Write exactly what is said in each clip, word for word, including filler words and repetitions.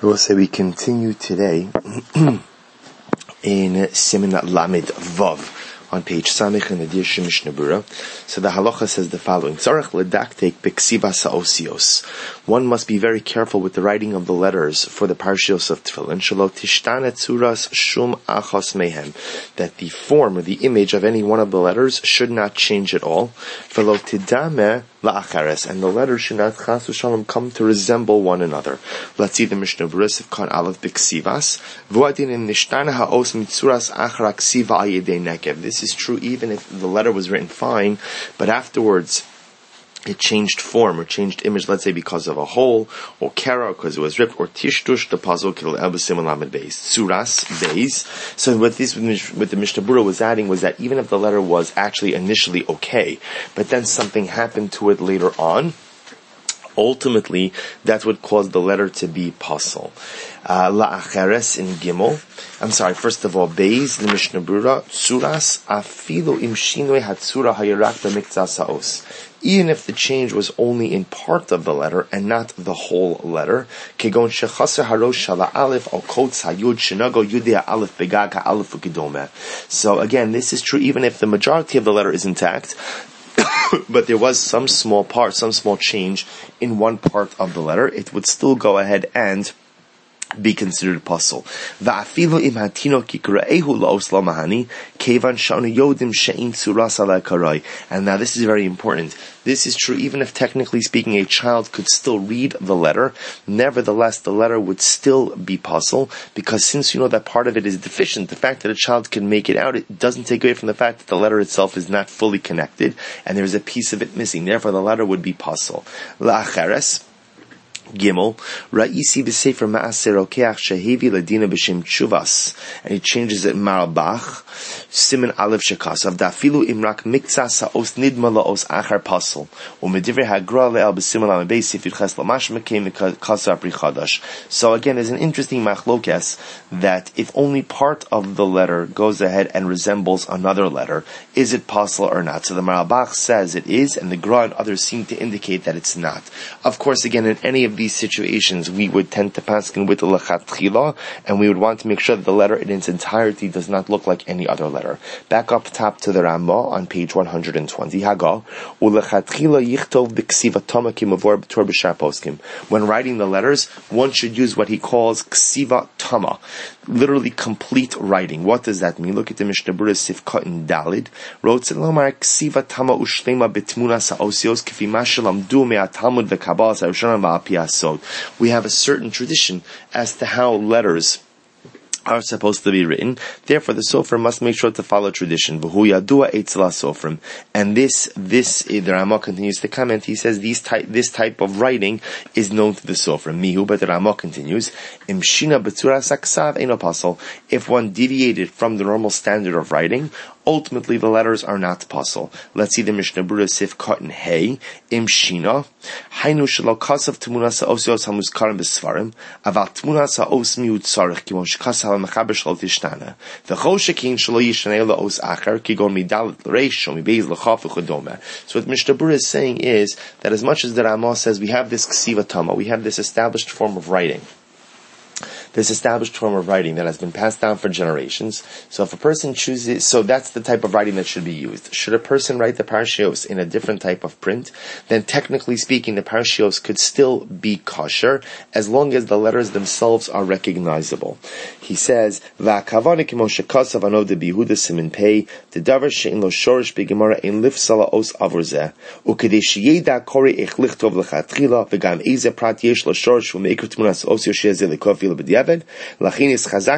We will say we continue today in Siman Lamed Vav on page Samich in the Dirshu Mishnah Berurah. So the halacha says the following: Tzarech ledaktek beksivas haosios. One must be very careful with the writing of the letters for the parshios of Tefillin. Shelo tishtane tzuras shum achos mehem. That the form or the image of any one of the letters should not change at all. Velo tidame la'achares, and the letters should not chas v'shalom come to resemble one another. Let's see the Mishnah Berurah Kan Aleph beksivas v'adin in nishtane haos mitzuras achar ksiva ayedei nekev. This is true even if the letter was written fine, but afterwards it changed form or changed image, let's say because of a hole, or kara, because it was ripped, or tishtush, the puzzle, kitol elbesimin lamed beis, suras, beis. So what this, what the Mishnah Berurah was adding was that even if the letter was actually initially okay, but then something happened to it later on, ultimately, that's what caused the letter to be pasul. Uh, La'acheres in Gimel. I'm sorry, first of all, Beis, the Mishnah Berurah, Tzuras, afilu im shinoi hatzura hayarak b'miktzas ha'os. Even if the change was only in part of the letter and not the whole letter, kegon shechaser harosh shala aleph or kotz hayud shenago yudea aleph begag ha'aleph ukidome. So again, this is true even if the majority of the letter is intact, but there was some small part, some small change in one part of the letter, it would still go ahead and be considered pasul. Va'afilu im hatino kikraehu laos lamahani kevan shanu yodim she'in tzuras ala karai. And now this is very important. This is true even if technically speaking a child could still read the letter. Nevertheless, the letter would still be pasul, because since you know that part of it is deficient, the fact that a child can make it out, it doesn't take away from the fact that the letter itself is not fully connected and there's a piece of it missing. Therefore, the letter would be pasul. La'acheres Gimel, Ra'isi b'sefer ma'aser rokeach shehevi ladina b'shem tshuvas, and he changes it Marabach, Siman Aleph shekasav, dafilu imrak miktzas ha'os nidma la'os achar pasul, u'medivrei hagra le'al b'siman lam beis if yitches lamash mekeim kasar pri chadash. So again, there's an interesting machlokes that if only part of the letter goes ahead and resembles another letter, is it pasul or not? So the Marabach says it is, and the Gra and others seem to indicate that it's not. Of course, again, in any of these situations, we would tend to paskin with the lechatchila, and we would want to make sure that the letter in its entirety does not look like any other letter. Back up top to the Rambam on page one hundred twenty. Haga ulechatchila yichtov b'ksiva tama kimavor b'tor b'shar poskim. When writing the letters, one should use what he calls ksiva tama, literally complete writing. What does that mean? Look at the Mishnah Berurah Sifka in Dalid. Wrote Lomar ksiva tama ushlema betmuna saosios kifi mashalam du me'atalmud v'kabal sa'ushanam va'apiyas. So we have a certain tradition as to how letters are supposed to be written. Therefore, the Sofer must make sure to follow tradition. V'hu yadua eitzla Sofrim. And this, this, the Ramah continues to comment. He says these type, this type of writing is known to the Sofrim. Mihu, but the Ramah continues. Imshina b'tzura saksav eno pasal. If one deviated from the normal standard of writing, ultimately the letters are not pasul. Let's see the Mishnah Berurah Sif Cotton Hey Imshina Hainu Shelo Kasav Tmunas Osios Hamuskarim Besvarim Aval Tmunas Os Miut Sarich Kimon Shkasal Mechaber Shel Tishtana V'chol Shekin Shelo Yishanei Laos Acher Kigon Midalet Reish or Mibeis Lachaf V'chodome. So what Mishnah Berurah is saying is that as much as the Ramah says we have this Ksiva Tama, we have this established form of writing, this established form of writing that has been passed down for generations. So if a person chooses, so that's the type of writing that should be used. Should a person write the parshios in a different type of print, then technically speaking, the parshios could still be kosher as long as the letters themselves are recognizable. He says, "Va'kavane kimo shekasav anov de bihuda simin pei de davar she'in lo shorish begemara in lifsala os avurze ukedei sheyeda kori ech lichtov lechatchila v'gam eze prat yesh lo shorish v'meikr tmunas os yosheh zelikov v'ila b'diavad." So what the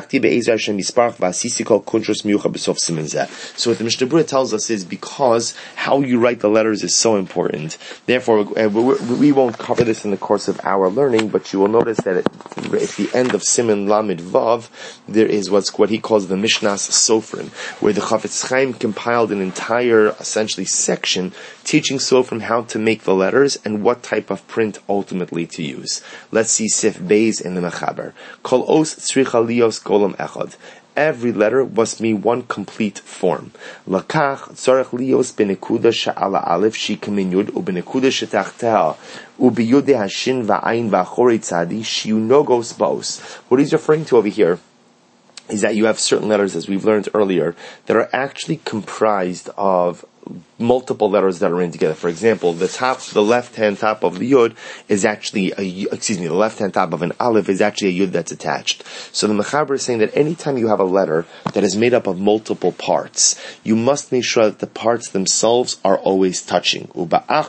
Mishnah Berurah tells us is because how you write the letters is so important. Therefore, we won't cover this in the course of our learning, but you will notice that at the end of Siman Lamed Vav, there is what's what he calls the Mishnas Sofrim, where the Chafetz Chaim compiled an entire, essentially, section teaching Sofrim how to make the letters and what type of print ultimately to use. Let's see Sif Beis in the Mechaber. Kol os tzricha lios golem echad. every letter must be one complete form. Lakach tzarech lios benekuda she'ala alef shikamin yud ubenekuda shetachteha ubiyude hashin va'ayin va'achorei tzadi shiunogos baos. What he's referring to over here is that you have certain letters, as we've learned earlier, that are actually comprised of multiple letters that are in together. For example, the top, the left-hand top of the yud is actually a, excuse me, the left-hand top of an aleph is actually a yud that's attached. So the Mechaber is saying that anytime you have a letter that is made up of multiple parts, you must make sure that the parts themselves are always touching. And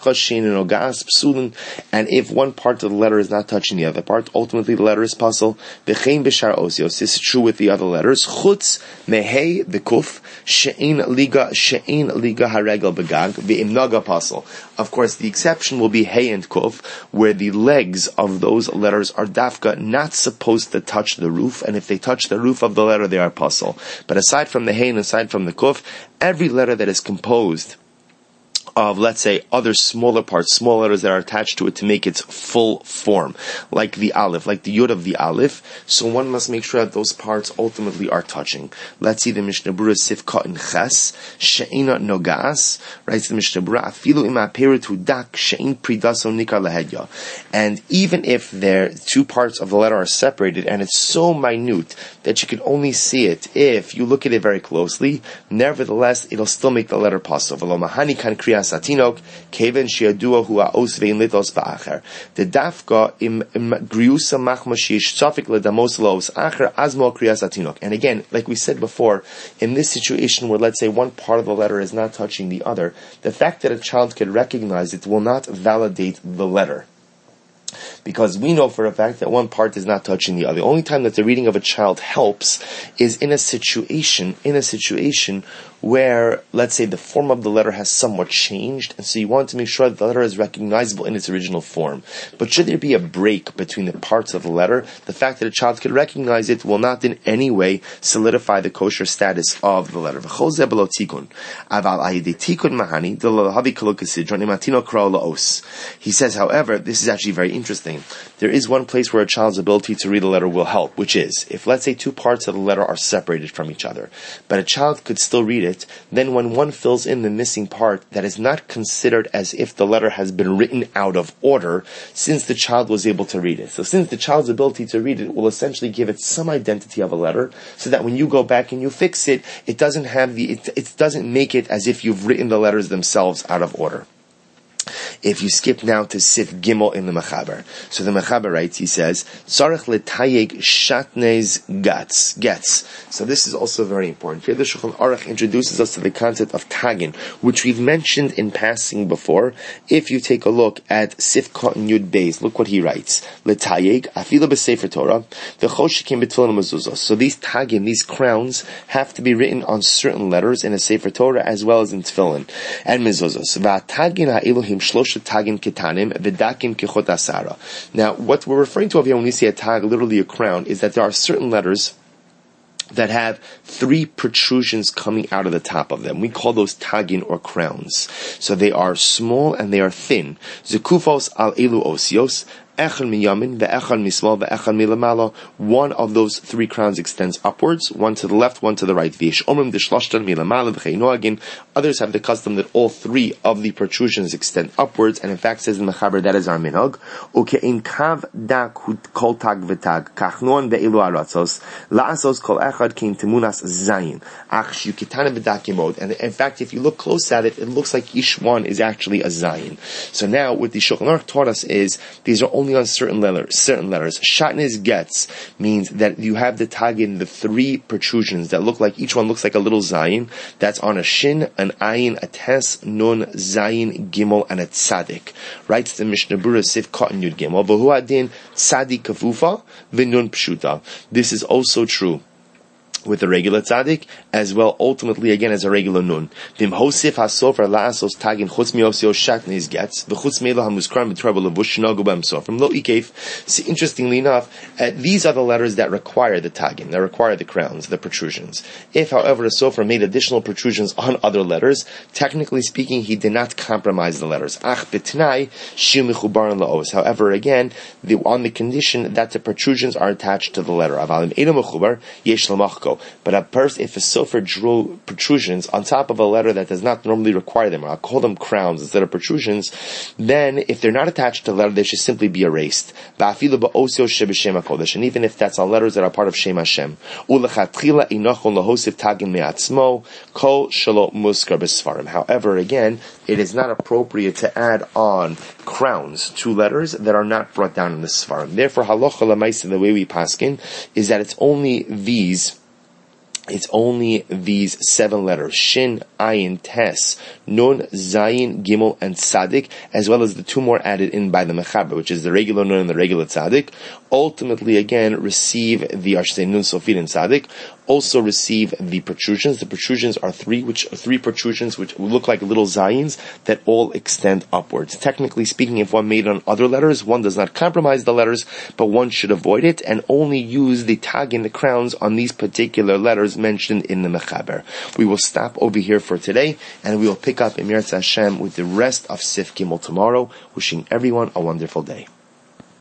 if one part of the letter is not touching the other part, ultimately the letter is puzzle. This is true with the other letters. Chutz mehei v'kuf she'in liga she'in liga haregel begag v'im naga pasal. Of course, the exception will be hey and kuf, where the legs of those letters are dafka not supposed to touch the roof, and if they touch the roof of the letter, they are pasal. But aside from the hey and aside from the kuf, every letter that is composed of, let's say, other smaller parts, small letters that are attached to it to make its full form, like the aleph, like the yud of the aleph. So one must make sure that those parts ultimately are touching. Let's see the Mishnah Berurah Sifka in Ches, she'ina nogas, writes the Mishnah Berurah, afilu ima peritu dak she'in pridaso nikar lahedya. And even if their two parts of the letter are separated, and it's so minute that you can only see it if you look at it very closely, nevertheless, it'll still make the letter possible. V'lo mahani kan kriya satinok keven shiadua hu aos vein litos va'acher. The dafka im griusa machma sheish safik ledamos laos acher azmo kriya satinok. And again, like we said before, in this situation where, let's say, one part of the letter is not touching the other, the fact that a child can recognize it will not validate the letter, because we know for a fact that one part is not touching the other. The only time that the reading of a child helps is in a situation, in a situation where, let's say, the form of the letter has somewhat changed, and so you want to make sure that the letter is recognizable in its original form. But should there be a break between the parts of the letter, the fact that a child could recognize it will not in any way solidify the kosher status of the letter. He says, however, this is actually very interesting. There is one place where a child's ability to read a letter will help, which is, if, let's say, two parts of the letter are separated from each other, but a child could still read it, then when one fills in the missing part, that is not considered as if the letter has been written out of order, since the child was able to read it. So since the child's ability to read it will essentially give it some identity of a letter, so that when you go back and you fix it, it doesn't have the, it, it doesn't make it as if you've written the letters themselves out of order. If you skip now to Sif Gimel in the Mechaber, so the Mechaber writes, he says, Tzarech letayeg shatnez gats, gets. So this is also very important. Here the Shulchan Aruch introduces us to the concept of tagin, which we've mentioned in passing before. If you take a look at Sif Cotton Yud Beis, look what he writes. Letayeg, afila b'sefer Torah, the choshikim b'tefillin mezuzos. So these tagin, these crowns, have to be written on certain letters in a Sefer Torah as well as in tefillin and mezuzos. V'tagin ha'elohim shloshet tagim ketanim v'dakim kechot asara. Now, what we're referring to over here when we say a tag, literally a crown, is that there are certain letters that have three protrusions coming out of the top of them. We call those tagin or crowns. So they are small and they are thin. Zekufos al elu osios. Echad miyamin, ve'echad mismal, ve'echad milamala. One of those three crowns extends upwards, one to the left, one to the right. V'yesh omrim d'shloshtan milamala v'chei noagin. Others have the custom that all three of the protrusions extend upwards, and in fact says in the Mechaber that is our minhag. Uke'in kav dak kol tag v'tag, kachnon ve'ilu aratzos, la'asos kol echad kein temunas zayin, ach shukitana v'dak yemod. And in fact, if you look close at it, it looks like each one is actually a zayin. So now, what the Shulchan Aruch taught us is, these are only on certain letters. Certain letters. Shatnez gets means that you have the tagin, the three protrusions that look like, each one looks like a little zayin. That's on a shin, an ayin, a tes, nun, zayin, gimel, and a tzadik. Writes the Mishnah Berurah Sif Cotton Yud Gimel. V'hu adin tzadik kafufa v'nun pshuta. This is also true with a regular tzaddik, as well ultimately again as a regular nun. Vim hosif hasofer la'asos tagin chutz miosio shatnez gets v'chutz meila hamuskram b'treble levush nagu b'emsof. Lo ikef. See, interestingly enough, uh, these are the letters that require the tagin, that require the crowns, the protrusions. If, however, a sofer made additional protrusions on other letters, technically speaking, he did not compromise the letters. Ach b'tnai shil mechubaran la'os. However, again, the, on the condition that the protrusions are attached to the letter. Avalim edo mechubar yesh l'machko. no. But a person, if a sofer drew protrusions on top of a letter that does not normally require them, or I'll call them crowns instead of protrusions, then if they're not attached to the letter, they should simply be erased. And even if that's on letters that are part of Shem Hashem. However, again, it is not appropriate to add on crowns to letters that are not brought down in the Sfarim. Therefore, halacha l'maisa, the way we paskin, is that it's only these It's only these seven letters: Shin, Ayin, Tes, Nun, Zayin, Gimel, and Tzadik, as well as the two more added in by the Mechaber, which is the regular Nun and the regular Tzadik. Ultimately, again, receive the Ashtei Nun, Sofit, and Tzadik. Also receive the protrusions. The protrusions are three, which three protrusions which look like little zayins that all extend upwards. Technically speaking, if one made on other letters, one does not compromise the letters, but one should avoid it and only use the tag in the crowns on these particular letters mentioned in the Mechaber. We will stop over here for today, and we will pick up Emir Hashem with the rest of Sif Gimel tomorrow. Wishing everyone a wonderful day.